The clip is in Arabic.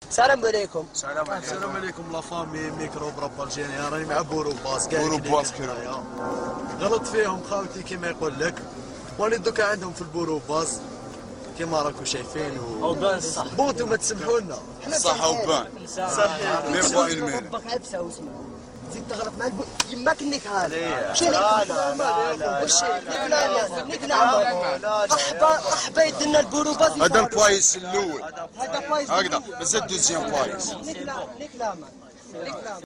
السلام عليكم. السلام عليكم لا فامي ميكروب راب الجيني. راني مع بوروباس كاع غلط فيهم خاوتي كيما يقول لك، ولي دوكا عندهم في البوروباس كيما راكم شايفين وبان صح بونتو ما تسمحوا لنا صح وبان صحيح مي با اون مين ربك عبسه واسمع تزيد تغلط مع يماك نيك هذا شنو نيك احبا يدنا البوروباز هذا البايس الاول هذا بايظ هكذا مازال دوزيام بايس نيك لا